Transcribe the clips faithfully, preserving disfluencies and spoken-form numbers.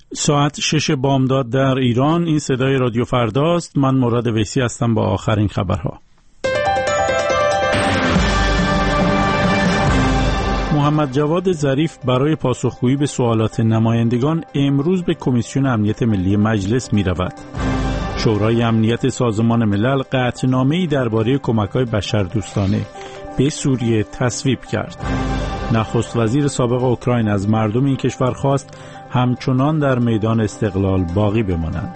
ساعت شش بامداد در ایران. این صدای رادیو فرداست. من مراد ویسی هستم با آخرین خبرها. محمد جواد ظریف برای پاسخگویی به سوالات نمایندگان امروز به کمیسیون امنیت ملی مجلس می رود. شورای امنیت سازمان ملل قطعنامه‌ای درباره کمک‌های بشردوستانه به سوریه تصویب کرد. نخست وزیر سابق اوکراین از مردم این کشور خواست همچنان در میدان استقلال باقی بمانند.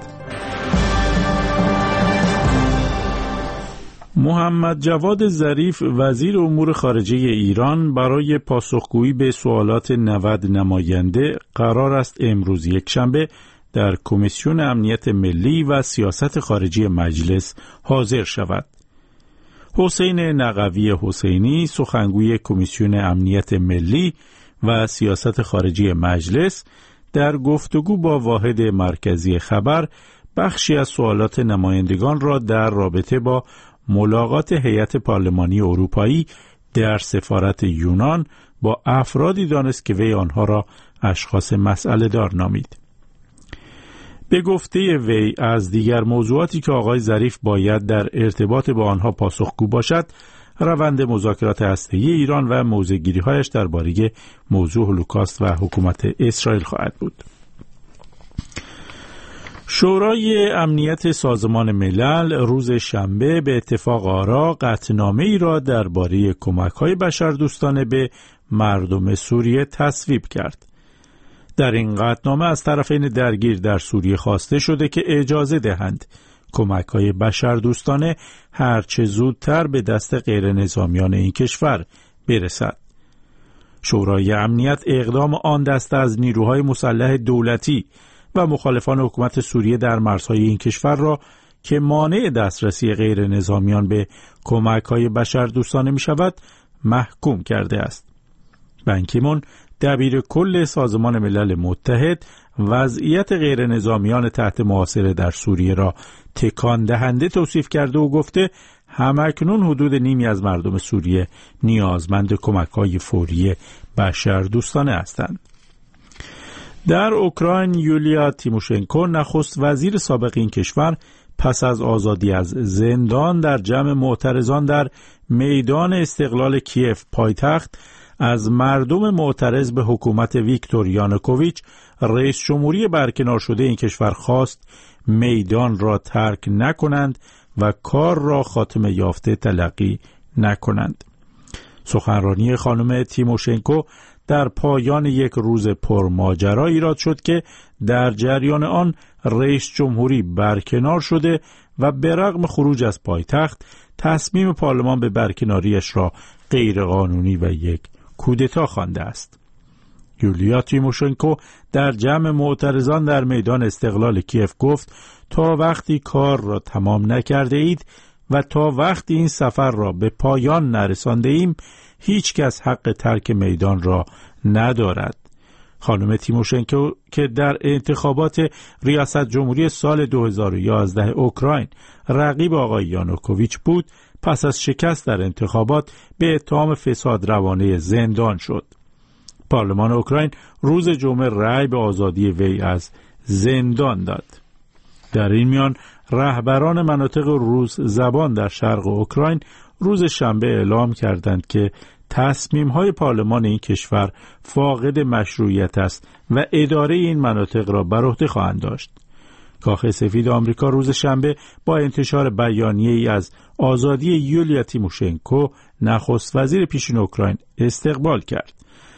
محمد جواد ظریف وزیر امور خارجه ایران برای پاسخگویی به سوالات نود نماینده قرار است امروز یکشنبه در کمیسیون امنیت ملی و سیاست خارجی مجلس حاضر شود. حسین نقوی حسینی سخنگوی کمیسیون امنیت ملی و سیاست خارجی مجلس در گفتگو با واحد مرکزی خبر بخشی از سوالات نمایندگان را در رابطه با ملاقات هیئت پارلمانی اروپایی در سفارت یونان با افرادی دانست که وی آنها را اشخاص مسئله دار نامید. به گفته وی از دیگر موضوعاتی که آقای ظریف باید در ارتباط با آنها پاسخگو باشد، روند مذاکرات هسته‌ای ایران و موضع‌گیری‌هایش درباره موضوع هولوکاست و حکومت اسرائیل خواهد بود. شورای امنیت سازمان ملل روز شنبه به اتفاق آرا قطعنامه‌ای را درباره کمک‌های بشردوستانه به مردم سوریه تصویب کرد. در این قطعنامه از طرفین درگیر در سوریه خواسته شده که اجازه دهند کمک‌های بشردوستانه هرچه زودتر به دست غیر نظامیان این کشور برسد. شورای امنیت اقدام آن دسته از نیروهای مسلح دولتی و مخالفان حکومت سوریه در مرزهای این کشور را که مانع دسترسی غیر نظامیان به کمک‌های بشردوستانه می‌شود محکوم کرده است. بان کی مون دبیر کل سازمان ملل متحد وضعیت غیر نظامیان تحت محاصره در سوریه را تکان دهنده توصیف کرده و گفته همکنون حدود نیمی از مردم سوریه نیازمند کمک‌های فوری بشردوستانه هستند. در اوکراین یولیا تیموشنکو نخست وزیر سابق این کشور پس از آزادی از زندان در جمع معترضان در میدان استقلال کیف پایتخت از مردم معترض به حکومت ویکتور یانوکوویچ رئیس جمهوری برکنار شده این کشور خواست میدان را ترک نکنند و کار را خاتمه یافته تلقی نکنند. سخنرانی خانم تیموشنکو در پایان یک روز پرماجرا ایراد شد که در جریان آن رئیس جمهوری برکنار شده و به رغم خروج از پایتخت تصمیم پارلمان به برکناریش را غیرقانونی و یک کودتا خوانده است. یولیا تیموشنکو در جمع معترضان در میدان استقلال کیف گفت تا وقتی کار را تمام نکرده اید و تا وقتی این سفر را به پایان نرسانده ایم هیچ کس حق ترک میدان را ندارد. خانم تیموشنکو که در انتخابات ریاست جمهوری سال دو هزار و یازده اوکراین رقیب آقای یانوکوویچ بود، پس از شکست در انتخابات به اتهام فساد روانه زندان شد. پارلمان اوکراین روز جمعه رأی به آزادی وی از زندان داد. در این میان رهبران مناطق روس زبان در شرق اوکراین روز شنبه اعلام کردند که تصمیم‌های پارلمان این کشور فاقد مشروعیت است و اداره این مناطق را بر عهده خواهند داشت. کاخ سفید آمریکا روز شنبه با انتشار بیانیه‌ای از آزادی یولیا تیموشنکو نخست وزیر پیشین اوکراین استقبال کرد.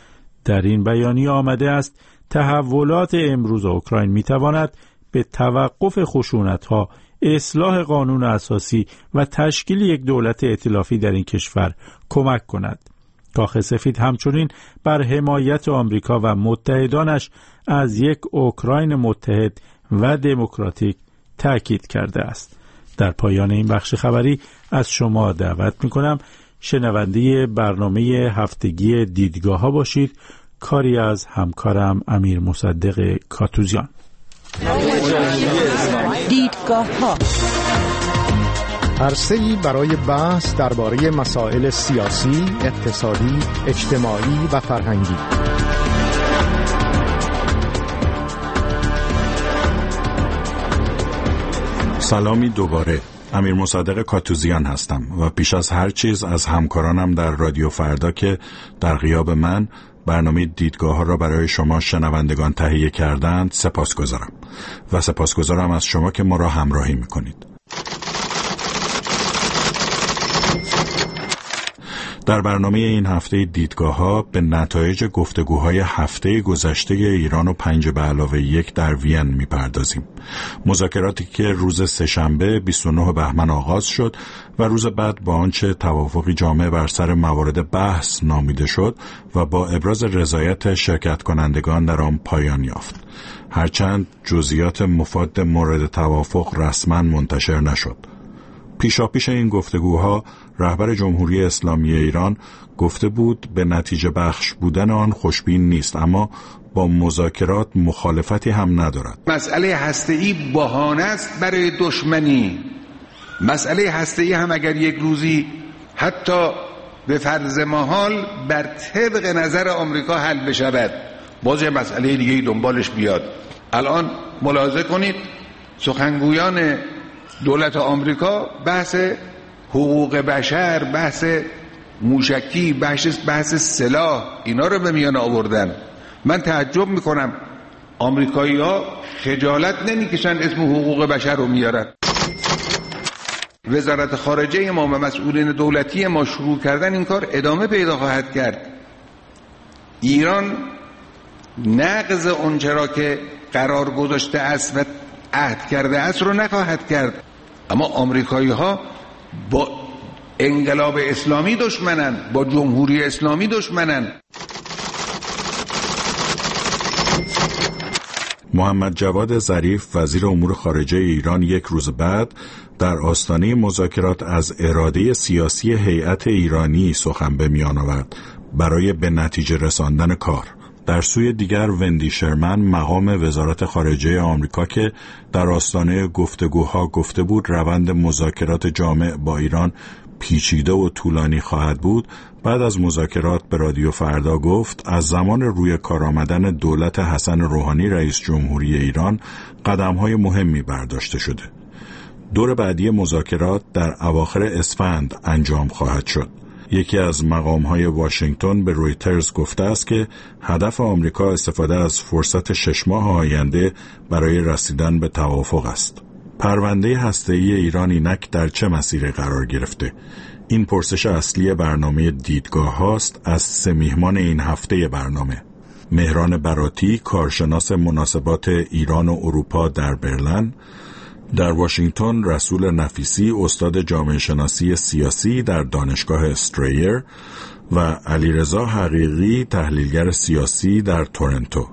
در این بیانیه آمده است تحولات امروز اوکراین می‌تواند به توقف خشونت‌ها، اصلاح قانون اساسی و تشکیل یک دولت ائتلافی در این کشور کمک کند. کاخ سفید همچنین بر حمایت آمریکا و متحدانش از یک اوکراین متحد و دموکراتیک تاکید کرده است. در پایان این بخش خبری از شما دعوت می‌کنم شنونده برنامه هفتگی دیدگاه ها باشید، کاری از همکارم امیر مصدق کاتوزیان. دیدگاه ها عرصه‌ای برای بحث درباره مسائل سیاسی، اقتصادی، اجتماعی و فرهنگی. سلامی دوباره. امیر مصدق کاتوزیان هستم و پیش از هر چیز از همکارانم در رادیو فردا که در غیاب من برنامه دیدگاه ها را برای شما شنوندگان تهیه کردند سپاسگزارم و سپاسگزارم از شما که ما را همراهی میکنید. در برنامه این هفته دیدگاه ها به نتایج گفتگوهای هفته گذشته ایران و پنج به علاوه یک در وین میپردازیم. مذاکراتی که روز سه‌شنبه بیست و نه بهمن آغاز شد و روز بعد با آنچه توافقی جامع بر سر موارد بحث نامیده شد و با ابراز رضایت شرکت کنندگان در آن پایان یافت. هرچند جزئیات مفاد مورد توافق رسما منتشر نشد. پیشاپیش این گفتگوها رهبر جمهوری اسلامی ایران گفته بود به نتیجه بخش بودن آن خوشبین نیست، اما با مذاکرات مخالفتی هم ندارد. مسئله هسته‌ای بهانه است برای دشمنی. مسئله هسته‌ای هم اگر یک روزی حتی به فرض محال بر طبق نظر آمریکا حل بشود، باز یه مسئله دیگه دنبالش بیاد. الان ملاحظه کنید سخنگویان دولت آمریکا بحث حقوق بشر، بحث موشکی، بحث بحث سلاح اینا رو به میان آوردن. من تعجب میکنم آمریکایی ها خجالت نمیکشن اسم حقوق بشر رو میارن. وزارت خارجه ما و مسئولین دولتی ما شروع کردن این کار ادامه پیدا خواهد کرد. ایران نقض اونچه را که قرار گذاشته است و عهد کرده است رو نخواهد کرد. اما آمریکایی ها با انقلاب اسلامی دشمنن، با جمهوری اسلامی دشمنن. محمد جواد ظریف وزیر امور خارجه ایران یک روز بعد در آستانه مذاکرات از اراده سیاسی هیئت ایرانی سخن به میان آورد برای به نتیجه رساندن کار. در سوی دیگر وندی شرمن مقام وزارت خارجه آمریکا که در آستانه گفتگوها گفته بود روند مذاکرات جامع با ایران پیچیده و طولانی خواهد بود، بعد از مذاکرات به رادیو فردا گفت از زمان روی کار آمدن دولت حسن روحانی رئیس جمهوری ایران قدم‌های مهمی برداشته شده. دور بعدی مذاکرات در اواخر اسفند انجام خواهد شد. یکی از مقام‌های واشنگتن به رویترز گفته است که هدف آمریکا استفاده از فرصت شش ماه آینده برای رسیدن به توافق است. پرونده هسته‌ای ایران اینک در چه مسیری قرار گرفته؟ این پرسش اصلی برنامه دیدگاه هاست از سه میهمان این هفته برنامه. مهران براتی، کارشناس مناسبات ایران و اروپا در برلین، در واشنگتن رسول نفیسی، استاد جامعه شناسی سیاسی در دانشگاه استریر و علیرضا حقیقی، تحلیلگر سیاسی در تورنتو.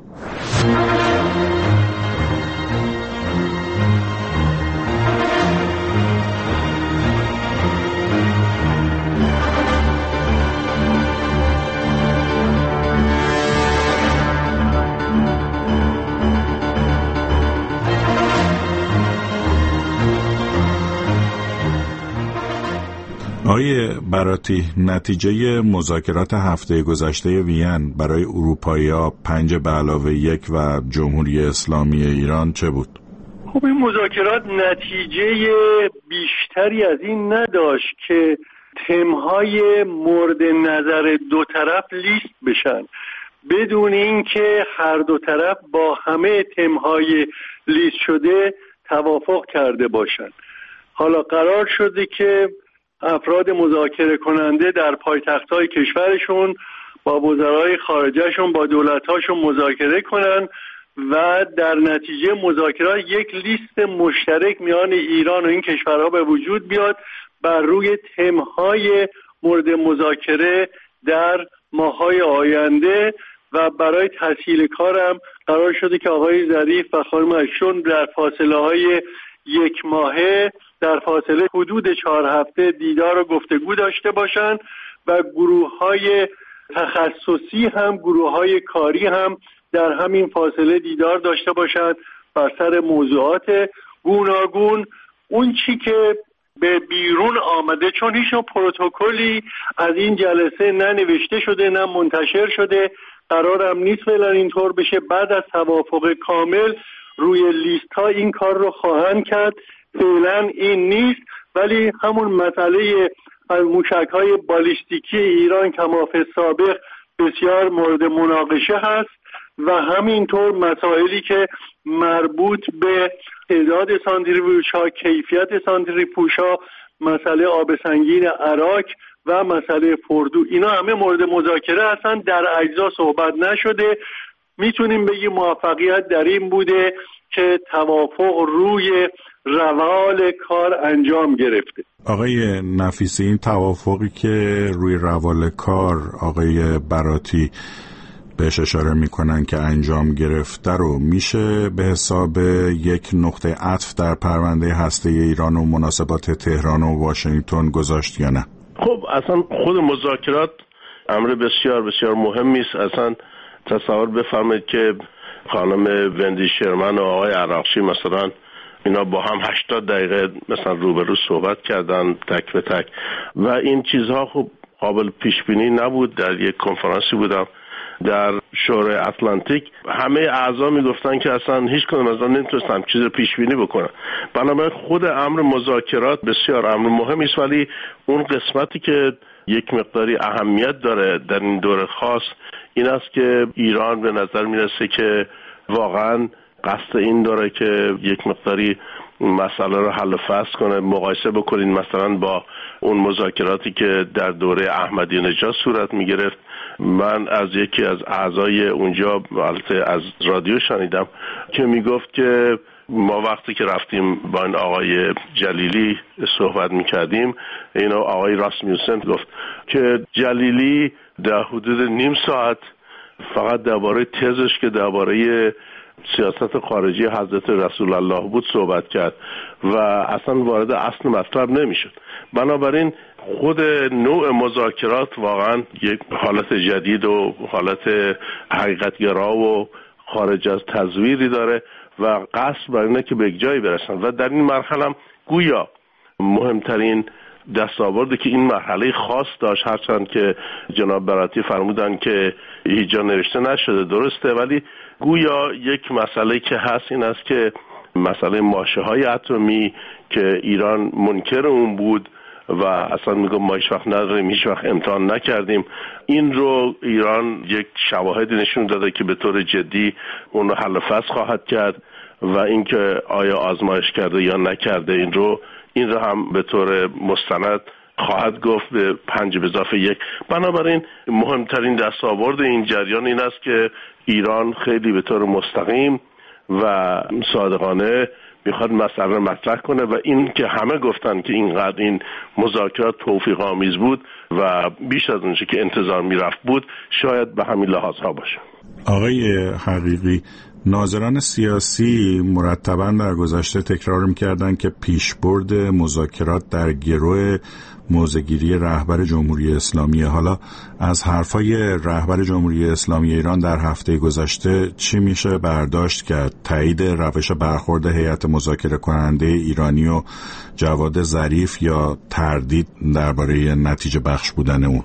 آقای براتی، نتیجه مذاکرات هفته گذشته وین برای اروپایی‌ها پنج به علاوه یک و جمهوری اسلامی ایران چه بود؟ خب این مذاکرات نتیجه بیشتری از این نداشت که تمهای مورد نظر دو طرف لیست بشن بدون اینکه هر دو طرف با همه تمهای لیست شده توافق کرده باشن. حالا قرار شده که افراد مذاکره کننده در پایتخت‌های کشورشون با وزرای خارجهشون با دولت‌هاشون مذاکره کنن و در نتیجه مذاکرات یک لیست مشترک میان ایران و این کشورها به وجود بیاد بر روی تمهای مورد مذاکره در ماه‌های آینده. و برای تسهیل کارم قرار شده که آقای ظریف و خانم اشون در فاصله‌های یک ماهه در فاصله حدود چهار هفته دیدار و گفتگو داشته باشند و گروه‌های تخصصی هم گروه‌های کاری هم در همین فاصله دیدار داشته باشند بر سر موضوعات گوناگون. اون چی که به بیرون آمده، چون هیچ نوع پروتکلی از این جلسه نه نوشته شده نه منتشر شده، قرارم نیست فعلا اینطور بشه. بعد از توافق کامل روی لیست ها این کار رو خواهند کرد فعلا این نیست، ولی همون مسئله موشک‌های بالیستیکی ایران کما فی السابق بسیار مورد مناقشه هست و همینطور مسائلی که مربوط به تعداد سانتریفیوژها، کیفیت سانتریفیوژها، مسئله آب سنگین عراق و مسئله فردو، اینا همه مورد مذاکره هستن، در اجزا صحبت نشده. میتونیم بگیم موفقیت در این بوده که توافق روی روال کار انجام گرفته. آقای نفیسی، این توافقی که روی روال کار آقای براتی بهش اشاره میکنن که انجام گرفته رو میشه به حساب یک نقطه عطف در پرونده هسته ایران و مناسبات تهران و واشنگتن گذاشت یا نه؟ خب اصلا خود مذاکرات امر بسیار بسیار مهمی است. اصلا تصور بفرمایید که خانم وندی شرمن و آقای عراقچی مثلا اینا با هم هشتاد دقیقه مثلا روبرو صحبت کردن تک به تک و این چیزها خب قابل پیش بینی نبود. در یک کنفرانسی بودم در شورای اتلانتیک، همه اعضا میگفتن که اصلا هیچ کدوم از آنها نمیتونستن چیز پیش بینی بکنن. بنابراین خود امر مذاکرات بسیار امر مهمی است، ولی اون قسمتی که یک مقداری اهمیت داره در این دور خاص این است که ایران به نظر میرسه که واقعا قصد این داره که یک مقداری مسئله رو حل و فصل کنه. مقایسه بکنین مثلا با اون مذاکراتی که در دوره احمدی نژاد صورت میگرفت. من از یکی از اعضای اونجا البته از رادیو شنیدم که میگفت که ما وقتی که رفتیم با این آقای جلیلی صحبت میکردیم، اینو آقای راسمیوسن گفت که جلیلی در حدود نیم ساعت فقط درباره تزش که درباره سیاست خارجی حضرت رسول الله بود صحبت کرد و اصلا وارد اصل مطلب نمیشد. بنابراین خود نوع مذاکرات واقعا یک حالت جدید و حالت حقیقتگرا و خارج از تزویری داره و قصد بر اینه که به یک جایی برسن و در این مرحله هم گویا مهمترین دستاوردی که این مرحله خاص داشت، هرچند که جناب براتی فرمودن که هیچ جا نوشته نشده، درسته، ولی گویا یک مسئله که هست این است که مسئله ماشه‌های اتمی که ایران منکر اون بود و اصلا میگم ما هیچ وقت نداریم، هیچ وقت امتحان نکردیم، این رو ایران یک شواهدی نشون داده که به طور جدی اون رو حل و فصل خواهد کرد و اینکه آیا آزمایش کرده یا نکرده این رو این رو هم به طور مستند خواهد گفت به پنج به اضافه یک. بنابراین مهمترین دستاورد این جریان این است که ایران خیلی به طور مستقیم و صادقانه میخواد مسئله مطرح کنه و این که همه گفتن که اینقدر این مذاکرات توفیق آمیز بود و بیش از اونچه که انتظار میرفت بود شاید به همین لحاظها باشه. آقای حقیقی، ناظران سیاسی مرتباً در گذشته تکرار می‌کردند که پیشبرد مذاکرات در گرو موضع‌گیری رهبر جمهوری اسلامی. حالا از حرفای رهبر جمهوری اسلامی ایران در هفته گذشته چی میشه برداشت کرد؟ تایید روش برخورد هیئت مذاکره کننده ایرانی و جواد ظریف یا تردید درباره نتیجه بخش بودن اون؟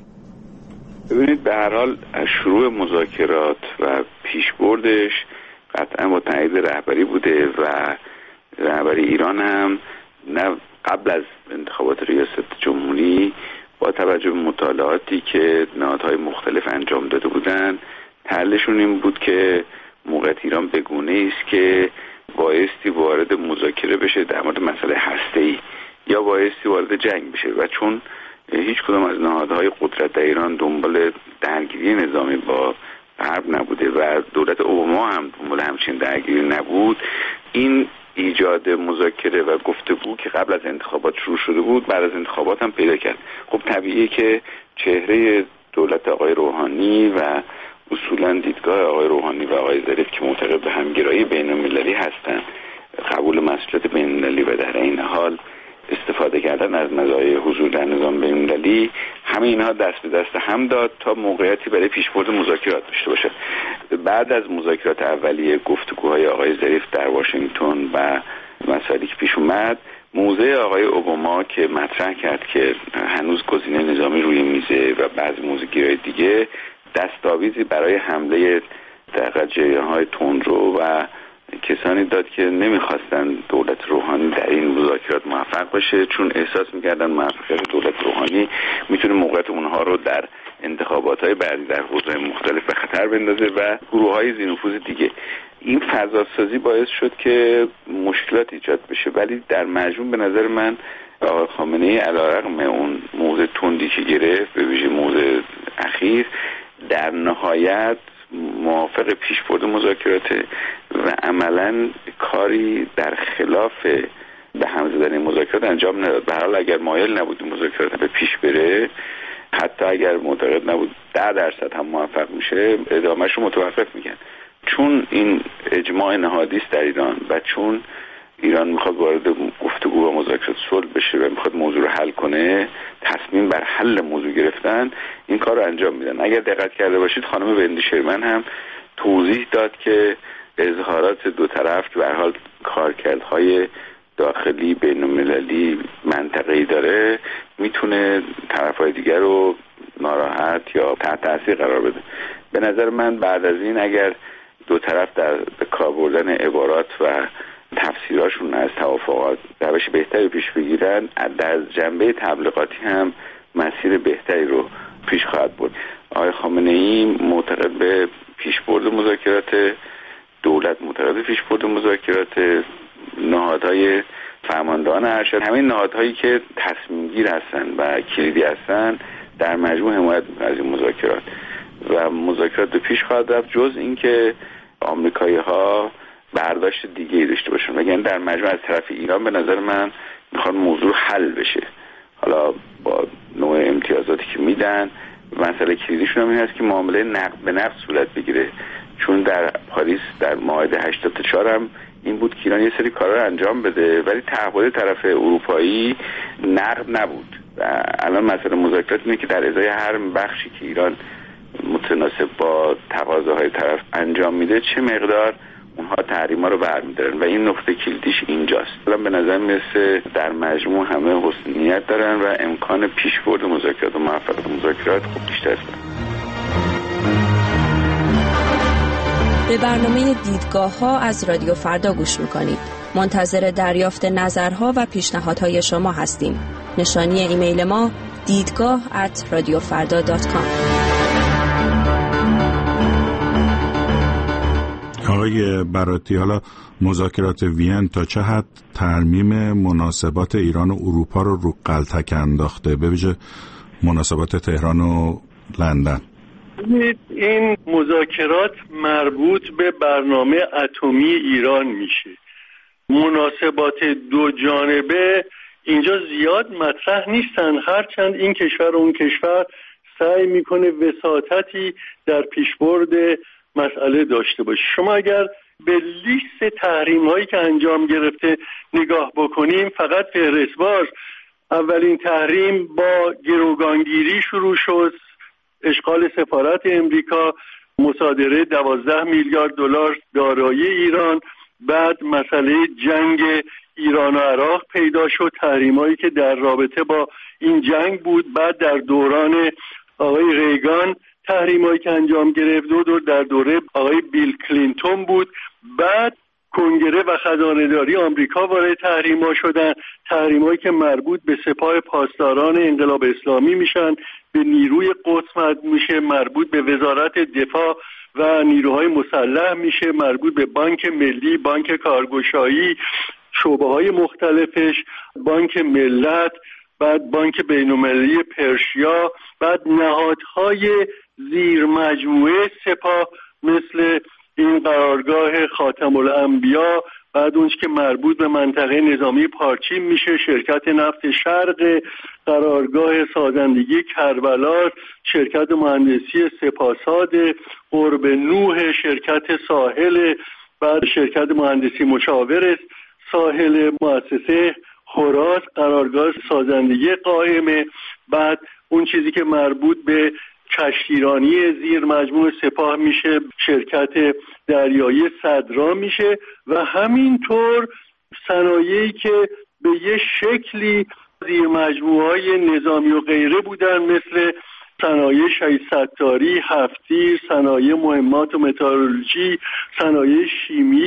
ببینید، به هر حال شروع مذاکرات و پیشبردش قطعا با تایید رهبری بوده و رهبری ایران هم نه قبل از انتخابات ریاست جمهوری با توجه به مطالعاتی که نهادهای مختلف انجام داده بودن حلشون این بود که موقعیت ایران به گونه‌ای است که بایستی وارد مذاکره بشه در مورد مسئله هسته‌ای یا بایستی وارد جنگ بشه و چون هیچ کدام از نهادهای قدرت در ایران دنبال درگیری نظامی با غرب نبوده و دولت اوباما هم دنبال همچین درگیری نبود، این ایجاد مذاکره و گفتگو که قبل از انتخابات شروع شده بود بعد از انتخابات هم پیدا کرد. خب طبیعیه که چهره دولت آقای روحانی و اصولا دیدگاه آقای روحانی و آقای ظریف که معتقد به همگرایی بین‌المللی هستند، قبول مسئولیت بین‌المللی و در این حال استفاده کردن از مزایای حضور در نظام بین‌المللی، همه اینها دست به دست هم داد تا موقعیتی برای پیشبرد مذاکرات داشته باشد. بعد از مذاکرات اولیه گفتگوهای آقای ظریف در واشنگتن و مسائلی که پیش اومد، موضع آقای اوباما که مطرح کرد که هنوز گزینه نظامی روی میزه و بعضی موضوعگیرهای دیگه دستاویزی برای حمله در جریان‌های تندرو و کسانی داد که نمیخواستن دولت روحانی در این مذاکرات موفق بشه، چون احساس میکردن موفقیت دولت روحانی میتونه موقعیت اونها رو در انتخابات‌های بعدی در حوزه‌های مختلف به خطر بندازه و گروه‌های ذی‌نفوذ دیگه. این فضاسازی باعث شد که مشکلات ایجاد بشه، ولی در مجموع به نظر من آقای خامنه‌ای علیرغم اون موضع تندی که گرفت، به ویژه موضع اخیر، در نهایت موافق پیشبرد مذاکرات و عملاً کاری در خلاف به هم زدن مذاکرات انجام نداد. به هر حال اگر مایل نبود مذاکرات به پیش بره، حتی اگر معتقد نبود ده درصد هم موفق میشه، ادامهش رو متوقف میگن. چون این اجماع نهادی است در ایران و چون ایران میخواد وارد گفتگو و مذاکرات صلح بشه و میخواد موضوع رو حل کنه، تصمیم بر حل موضوع گرفتن، این کار رو انجام میدن. اگر دقت کرده باشید خانم وندی شرمن هم توضیح داد که اظهارات دو طرف که به هر حال کارکردهای داخلی بین‌المللی منطقه‌ای داره میتونه طرف‌های دیگر رو ناراحت یا تحت تاثیر قرار بده. به نظر من بعد از این اگر دو طرف در به کار بردن عبارات و تفسیراشون از توافقات روش بهتری پیش بگیرن، در جنبه تبلیغاتی هم مسیر بهتری رو پیش خواهد برد. آقای خامنه‌ای معتقد به پیشبرد مذاکرات، دولت معتقد پیشبرد مذاکرات، نهادهای فرماندهان ارشد، همین نهادهایی که تصمیم گیر هستن و کلیدی هستن، در مجموع حمایت می‌کنن از این مذاکرات و مذاکرات به پیش خواهد رفت، جز اینکه آمریکایی‌ها برداشت دیگه‌ای داشته باشن. وگرنه در مجموع از طرف ایران به نظر من میخوان موضوع حل بشه، حالا با نوع امتیازاتی که میدن. مسئله کلیدیشون هم این هست که معامله نقد به نقد صورت بگیره، چون در پاریس در معاهده هشتاد و چهار هم این بود که ایران یه سری کارا رو انجام بده، ولی تعهد طرف اروپایی نقد نبود. و الان مسئله مذاکرات اینه که در ازای هر بخشی که ایران متناسب با تقاضاهای طرف انجام میده، چه مقدار اونها تحریما رو برمی‌دارن و این نقطه کلیدیش اینجاست. الان به نظر میرسه در مجموع همه حسن نیت دارن و امکان پیشبرد مذاکرات و موفقیت مذاکرات خوب بیشتر است. به برنامه دیدگاه ها از رادیو فردا گوش میکنید. منتظر دریافت نظرها و پیشنهادهای شما هستیم. نشانی ایمیل ما دیدگاه ات رادیو فردا دات کام. آقای براتی، حالا مذاکرات وین تا چه حد ترمیم مناسبات ایران و اروپا رو رو غلطک انداخته، به ویژه مناسبات تهران و لندن؟ این مذاکرات مربوط به برنامه اتمی ایران میشه. مناسبات دو جانبه اینجا زیاد مطرح نیستن، هرچند این کشور و اون کشور سعی میکنه وساطتی در پیشبرد مسئله داشته باشه. شما اگر به لیست تحریم هایی که انجام گرفته نگاه بکنیم، فقط فهرست‌وار اولین تحریم با گروگانگیری شروع شد، اشغال سفارت امریکا، مصادره دوازده میلیارد دلار دارایی ایران، بعد مسئله جنگ ایران و عراق پیدا شد، تحریمایی که در رابطه با این جنگ بود، بعد در دوران آقای ریگان تحریمایی که انجام گرفت، دو دور در دوره آقای بیل کلینتون بود، بعد کنگره و خزانه‌داری آمریکا وارد تحریم‌ها شدن، تحریمایی که مربوط به سپاه پاسداران انقلاب اسلامی میشن، به نیروی قدس میشه، مربوط به وزارت دفاع و نیروهای مسلح میشه، مربوط به بانک ملی، بانک کارگشایی، شعبه‌های مختلفش، بانک ملت، بعد بانک بین‌المللی پرشیا، بعد نهادهای زیر مجموعه سپاه مثل این قرارگاه خاتم الانبیا، بعد اونش که مربوط به منطقه نظامی پارچین میشه، شرکت نفت شرق، قرارگاه سازندگی کربلا، شرکت مهندسی سپاساد، قرب نوح، شرکت ساحل، بعد شرکت مهندسی مشاور ساحل، مؤسسه خوراس، قرارگاه سازندگی قائمه، بعد اون چیزی که مربوط به کشتیرانی زیر مجموعه سپاه میشه، شرکت دریایی صدرا میشه و همینطور صنایعی که به یه شکلی زیر مجموعه‌های نظامی و غیره بودن، مثل صنایع شهید ستاری، هفتیر، صنایع مهمات و متالورژی، صنایع شیمی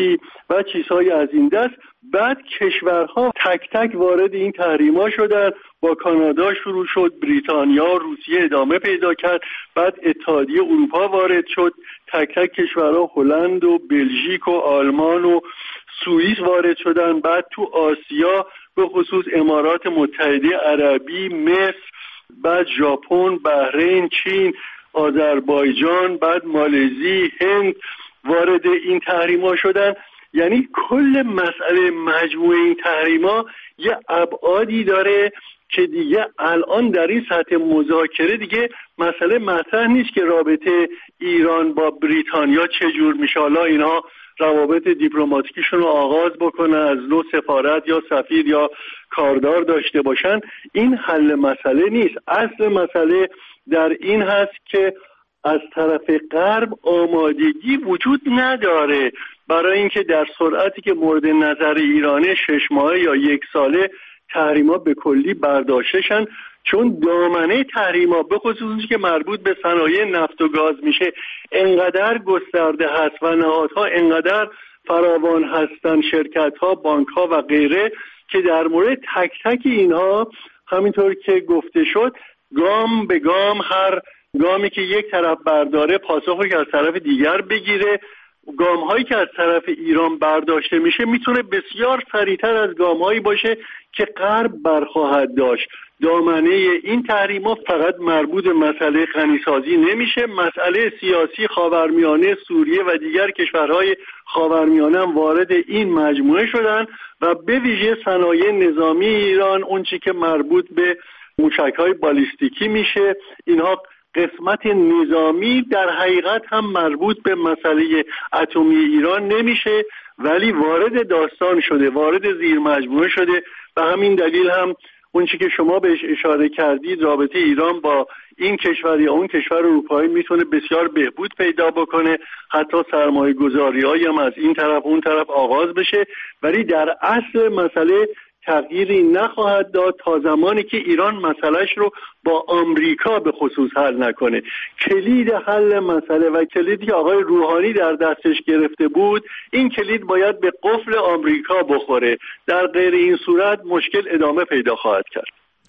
و چیزهای از این دست. بعد کشورها تک تک وارد این تحریما شدن. با کانادا شروع شد، بریتانیا، روسیه ادامه پیدا کرد، بعد اتحادیه اروپا وارد شد، تک تک کشورها هلند و بلژیک و آلمان و سوئیس وارد شدن. بعد تو آسیا به خصوص امارات متحده عربی، مصر، بعد ژاپن، بحرین، چین، آذربایجان، بعد مالزی، هند وارد این تحریما شدن. یعنی کل مسئله مجموعه این تحریما یه ابعادی داره که دیگه الان در این سطح مذاکره دیگه مسئله مطرح نیست که رابطه ایران با بریتانیا چجور میشه، حالا اینها روابط دیپلماتیکیشون رو آغاز بکنن، از نوع سفارت یا سفیر یا کاردار داشته باشن. این حل مسئله نیست. اصل مسئله در این هست که از طرف غرب آمادگی وجود نداره برای اینکه در سرعتی که مورد نظر ایرانه شش ماهه یا یک ساله تحریما به کلی برداشتشن، چون دامنه تحریما به خصوصی که مربوط به صنایع نفت و گاز میشه انقدر گسترده هست و نهادها انقدر فراوان هستن، شرکت ها، بانک ها و غیره، که در مورد تک تک اینها همینطور که گفته شد گام به گام هر گامی که یک طرف برداره پاسخی که از طرف دیگر بگیره. گام هایی که از طرف ایران برداشته میشه میتونه بسیار سریعتر از گام هایی باشه که غرب برخواهد داشت. دامنه این تحریما فقط مربوط به مسئله غنیسازی نمیشه، مسئله سیاسی خاورمیانه، سوریه و دیگر کشورهای خاورمیانه هم وارد این مجموعه شدن و به ویژه صنایع نظامی ایران، اون چی که مربوط به موشک‌های بالیستیکی میشه، اینها قسمت نظامی در حقیقت هم مربوط به مسئله اتمی ایران نمیشه ولی وارد داستان شده، وارد زیر مجموعه شده. به همین دلیل هم اون چی که شما بهش اشاره کردید، رابطه ایران با این کشور یا اون کشور اروپایی میتونه بسیار بهبود پیدا بکنه، حتی سرمایه گذاری هایی هم از این طرف اون طرف آغاز بشه، ولی در اصل مسئله تغییری نخواهد داد تا زمانی که ایران مسئلهش رو با آمریکا به خصوص حل نکنه. کلید حل مسئله و کلیدی که آقای روحانی در دستش گرفته بود، این کلید باید به قفل آمریکا بخوره، در غیر این صورت مشکل ادامه پیدا خواهد کرد.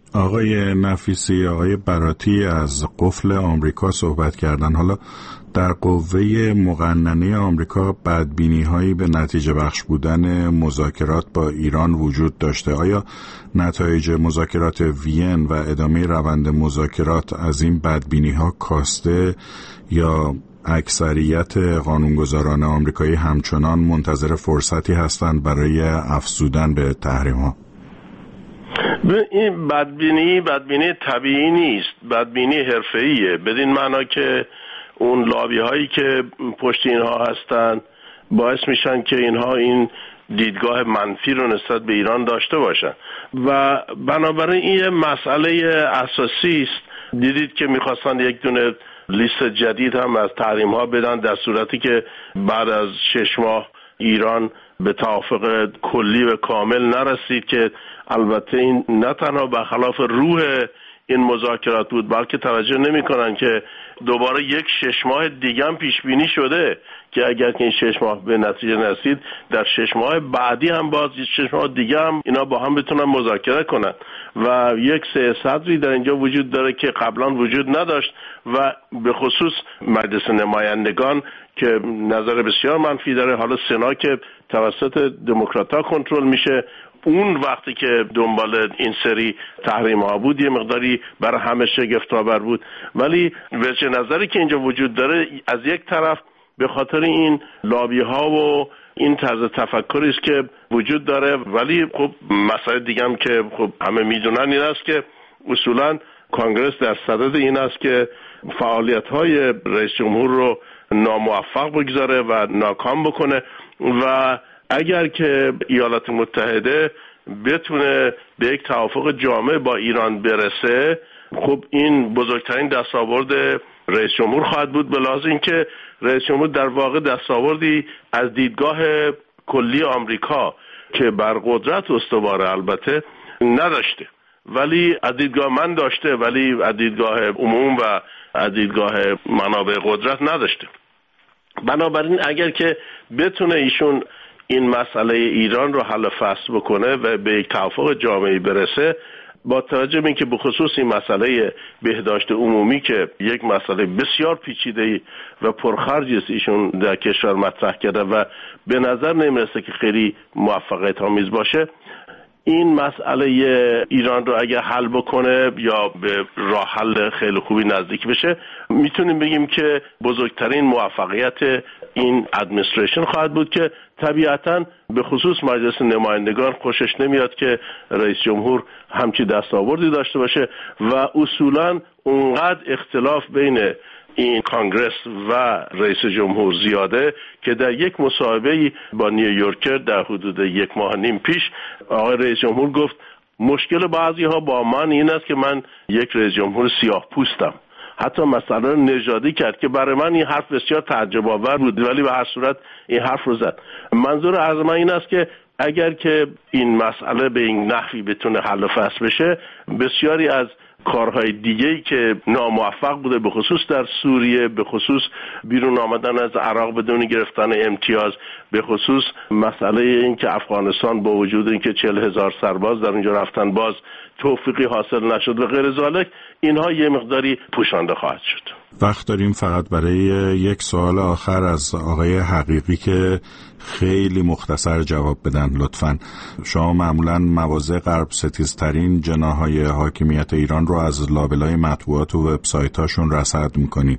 آقای نفیسی، آقای براتی از قفل آمریکا صحبت کردن. حالا در قوه مقننه آمریکا بدبینی‌هایی به نتیجه بخش بودن مذاکرات با ایران وجود داشته. آیا نتایج مذاکرات وین و ادامه روند مذاکرات از این بدبینی‌ها کاسته یا اکثریت قانونگذاران آمریکایی همچنان منتظر فرصتی هستند برای افزودن به تحریم‌ها؟ این بدبینی بدبینی طبیعی نیست، بدبینی حرفه‌ایه، بدین معنا که اون لابی هایی که پشت اینها هستن باعث میشن که اینها این دیدگاه منفی رو نسبت به ایران داشته باشن و بنابراین این مسئله اساسی است. دیدید که میخواستن یک دونه لیست جدید هم از تحریم ها بدن در صورتی که بعد از شش ماه ایران به توافق کلی و کامل نرسید، که البته این نه تنها برخلاف روح این مذاکرات بود بلکه توجه نمی کنن که دوباره یک شش ماه دیگه هم پیش بینی شده که اگر که این شش ماه به نتیجه نرسید در شش ماه بعدی هم باز شش ماه دیگه هم اینا با هم بتونن مذاکره کنن و یک سه صدری در اینجا وجود داره که قبلا وجود نداشت و به خصوص مجلس نمایندگان که نظر بسیار منفی داره، حالا سنا که توسط دموکرات‌ها کنترل میشه، اون وقتی که دنبال این سری تحریم ها بود یه مقداری برای همه شگفت‌آور بود. ولی وجه نظری که اینجا وجود داره از یک طرف به خاطر این لابی ها و این طرز تفکری است که وجود داره، ولی خب مسئله دیگه هم که خب همه میدونن این است که اصولا کانگرس در صدد این است که فعالیت های رئیس جمهور رو ناموفق بگذاره و ناکام بکنه و اگر که ایالات متحده بتونه به یک توافق جامع با ایران برسه، خب این بزرگترین دستاورد رئیس جمهور خواهد بود، به لحاظ اینکه رئیس جمهور در واقع دستاوردی از دیدگاه کلی آمریکا که بر قدرت استواره البته نداشته، ولی از دیدگاه من داشته، ولی از دیدگاه عموم و از دیدگاه منابع قدرت نداشته. بنابراین اگر که بتونه ایشون این مسئله ایران رو حل فصل بکنه و به یک توافق جامعی برسه، با توجه به اینکه به خصوص این مسئله بهداشت عمومی که یک مسئله بسیار پیچیده و پرخرجی است ایشون در کشور مطرح کرده و به نظر نمیرسه که خیلی موفقیت آمیز باشه، این مسئله ایران رو اگر حل بکنه یا به راه حل خیلی خوبی نزدیک بشه، میتونیم بگیم که بزرگترین موفقیت این ادمنستریشن خواهد بود که طبیعتاً به خصوص مجلس نمایندگان خوشش نمیاد که رئیس جمهور همچی دستاوردی داشته باشه و اصولاً اونقدر اختلاف بین این کانگرس و رئیس جمهور زیاده که در یک مصاحبه‌ای با نیویورکر در حدود یک ماه نیم پیش آقای رئیس جمهور گفت مشکل بعضی ها با من این است که من یک رئیس جمهور سیاه پوستم. حتی مسئله نژادی کرد که برای من این حرف بسیار تعجب آور بود، ولی به هر صورت این حرف رو زد. منظور از من این است که اگر که این مسئله به این نحوی بتونه حل و فصل بشه، بسیاری از کارهای دیگه‌ای که ناموفق بوده، به خصوص در سوریه، به خصوص بیرون آمدن از عراق بدون گرفتن امتیاز، به خصوص مسئله این که افغانستان با وجود اینکه چهل هزار سرباز در اونجا رفتن باز توفیقی حاصل نشد و غیر ذالک، اینها یه مقداری پوشانده خواهد شد. وقت داریم فقط برای یک سوال آخر از آقای حقیقی که خیلی مختصر جواب بدن لطفاً. شما معمولاً مواضع غرب ستیزترین جناح‌های حاکمیت ایران رو از لابلای مطبوعات و وبسایت‌هاشون رصد می‌کنید.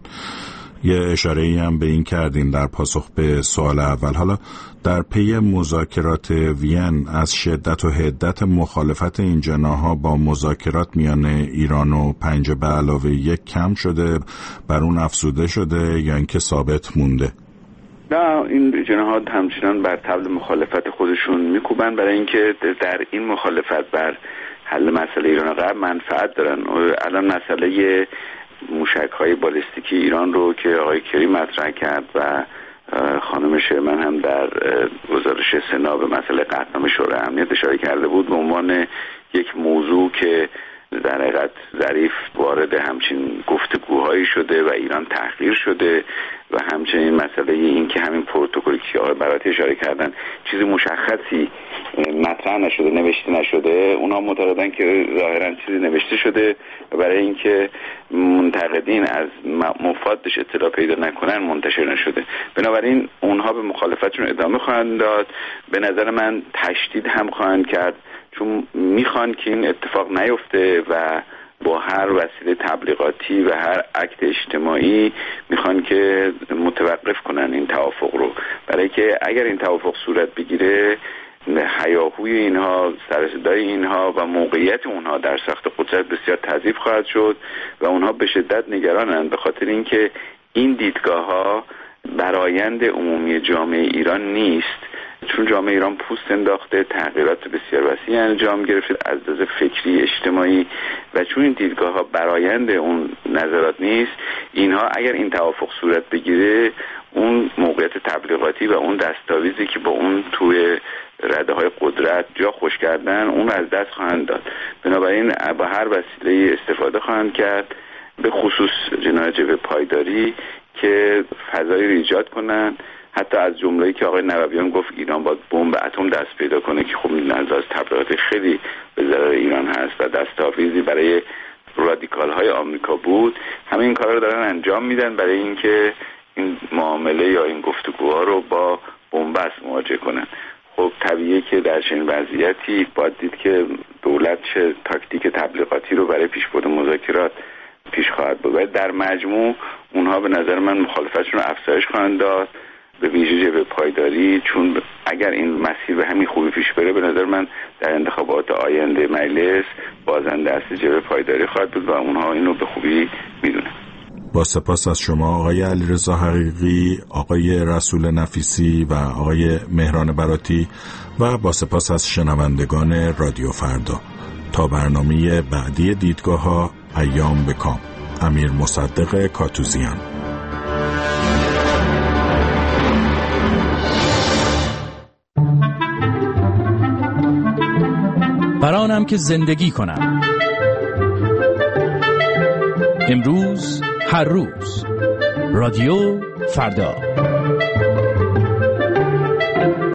یه اشاره‌ای هم به این کردین در پاسخ به سوال اول. حالا در پی مذاکرات وین از شدت و حدت مخالفت این جناح‌ها با مذاکرات میان ایران و پنجه به علاوه یک کم شده، بر اون افزوده شده یا اینکه ثابت مونده؟ نه، این جناح‌ها همچنان بر طبل مخالفت خودشون میکوبن، برای اینکه در این مخالفت بر حل مسئله ایران و غرب منفعت دارن. الان مسئله موشک‌های بالستیکی ایران رو که آقای کری مطرح کرد و خانم شرمن هم در گزارش سنا به مسئله قطعنامه شورای امنیت اشاره کرده بود به عنوان یک موضوع که در حقیقت ظریف وارد همچین گفتگوهایی شده و ایران تحقیر شده و همچنین مسئله این که همین پروتکلی که آقای براتی اشاره کردن چیزی مشخصی مطرح نشده، نوشته نشده. اونا معتقدن که ظاهرا چیزی نوشته شده و برای اینکه منتقدین از مفادش اطلاع پیدا نکنن منتشر نشده. بنابراین اونها به مخالفتشون ادامه خواهند داد. به نظر من تشدید هم خواهند کرد، چون میخوان که این اتفاق نیفته و با هر وسیله تبلیغاتی و هر اکت اجتماعی میخوان که متوقف کنن این توافق رو، برای که اگر این توافق صورت بگیره هیاهوی اینها، سر صدای اینها و موقعیت اونها در ساخت قدرت بسیار تضعیف خواهد شد و اونها به شدت نگرانند، به خاطر اینکه این دیدگاه ها برآیند عمومی جامعه ایران نیست، چون جامعه ایران پوست انداخته، تغییرات بسیار وسیع انجام گرفته از لحاظ فکری اجتماعی و چون این دیدگاه ها برآیند اون نظرات نیست، اینها اگر این توافق صورت بگیره اون موقعیت تبلیغاتی و اون دستاویزی که با اون توی رده های قدرت جا خوش کردن اون از دست خواهند داد. بنابراین با هر وسیله استفاده خواهند کرد، به خصوص جناح جبهه پایداری، که فضایی رو ایجاد کنن، حتی از جمله‌ای که آقای نوبیان گفت ایران باید بمب اتم دست پیدا کنه که خب از تبلیغات خیلی به ضرر ایران هست و دستاویزی برای رادیکال‌های آمریکا بود. همه این کارا رو دارن انجام میدن برای اینکه این معامله یا این گفتگوها رو با بنبست مواجه کنن. خب طبیعیه که در چنین وضعیتی باید دید که دولت چه تاکتیک تبلیغاتی رو برای پیشبرد مذاکرات پیش خواهد بود. در مجموع اونها به نظر من مخالفتشون رو افزایش خواهند داد، به ویژه جبهه پایداری، چون اگر این مسیر به همین خوبی پیش بره به نظر من در انتخابات آینده مجلس بازنده است جبهه پایداری خواهد بود و اونها اینو به خوبی میدونن. با سپاس از شما آقای علیرضا حقیقی، آقای رسول نفیسی و آقای مهران براتی و با سپاس از شنوندگان رادیو فردا. تا برنامه بعدی دیدگاه ها، ایام بکام. امیر مصدق کاتوزیان. برانم که زندگی کنم، امروز هر روز. رادیو فردا.